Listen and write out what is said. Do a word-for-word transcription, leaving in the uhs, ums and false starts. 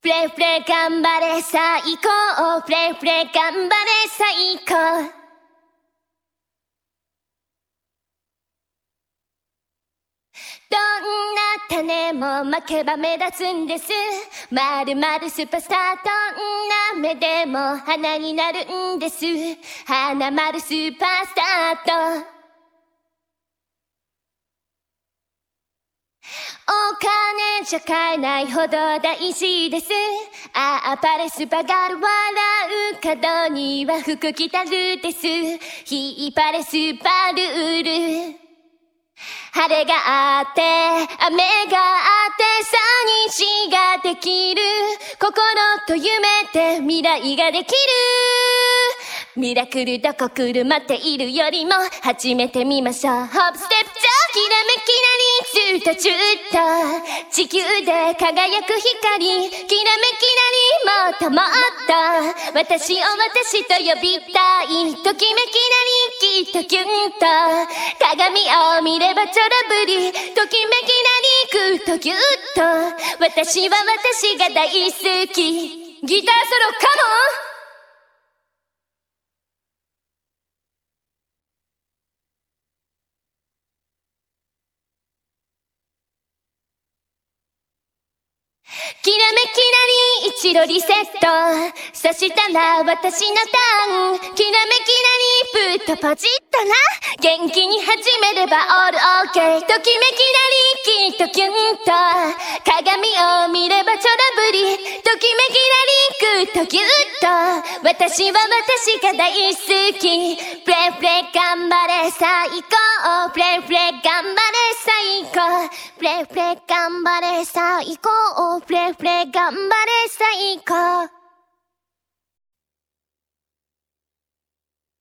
フレフレ頑張れ最高、フレフレ頑張れ最高。どんな種もまけば目立つんです。まるまるスーパースター、どんな目でも花になるんです。花丸スーパースターとお金じゃ買えないほど大事です。ああパレスバガル笑う角には服着たるです。ヒーパレスバルール晴れがあって雨があってさ日ができる。心と夢で未来ができる。ミラクルどこ来る待っているよりも始めてみましょう。ホップステップジャーきらめきなりずっとずっと地球で輝く光きらめきなりもっともっと私を私と呼びたい。ときめきなりきっとキュンと鏡を見ればちょらぶりときめきなりぐっとぎゅっと私は私が大好き。ギターソロカモン。きらめきなり一度リセットそしたら私のターン。きらめきなりぶっとポチったら元気に始めればオールオーケー。ときめきなりきっとキュンと鏡を見ればちょらぶりときめきなりぐっとぎゅっと私は私が大好き。フレフレ頑張れ最高、フレフレ頑張れ最高、フレフレ頑張れ最高、フレフレ頑張れ最高。